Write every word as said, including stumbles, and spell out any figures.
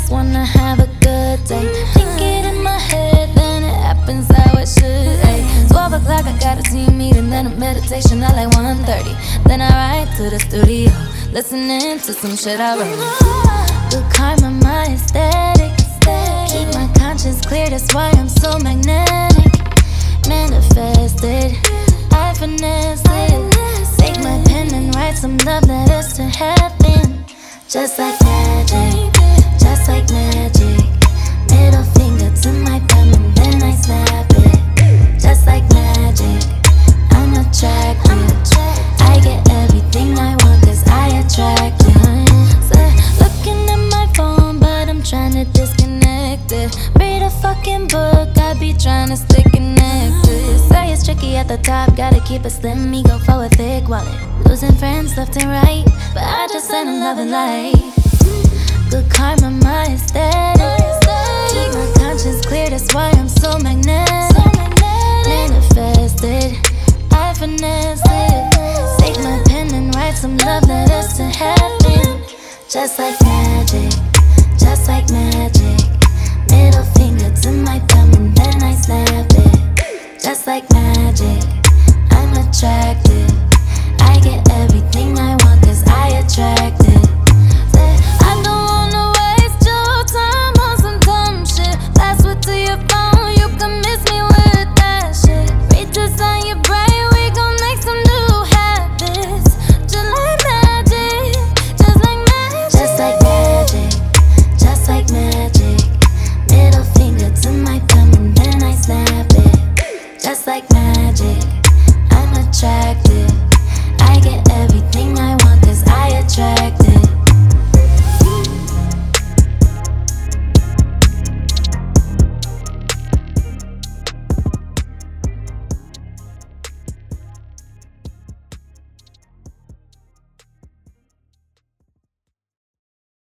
just wanna have a good day. Think it in my head, then it happens how it should. Ay, twelve o'clock, I got a team meeting, then a meditation at like one thirty. Then I ride to the studio, listening to some shit I wrote. Good karma, my aesthetic. Keep my conscience clear, that's why I'm so magnetic. Manifested, I finesse it. Take my pen and write some love letters to heaven. Just like magic, just like magic. Middle finger to my thumb and then I snap it. Just like magic, I'm attractive. I get everything I want cause I attract you. So, looking at my phone but I'm trying to disconnect it. Read a fucking book, I be trying to stay connected. Say it's tricky at the top, gotta keep it slim, me go for a thick wallet. Losing friends left and right, but I just ain't in love and life. Good karma, my aesthetic. Keep my conscience clear, that's why I'm so magnetic. Manifested, I finesse it. Take my pen and write some love letters to heaven. Just like magic, just like magic. Middle finger to my thumb and then I snap it. Just like magic, I'm attractive. I get everything I want cause I attract it. I don't wanna waste your time on some dumb shit. Password to your phone, you can miss me with that shit. Redesign your brain, we gon' make some new habits. Just like magic, just like magic. Just like magic, just like magic. Middle finger to my thumb and then I snap it. Just like magic, I'm attractive.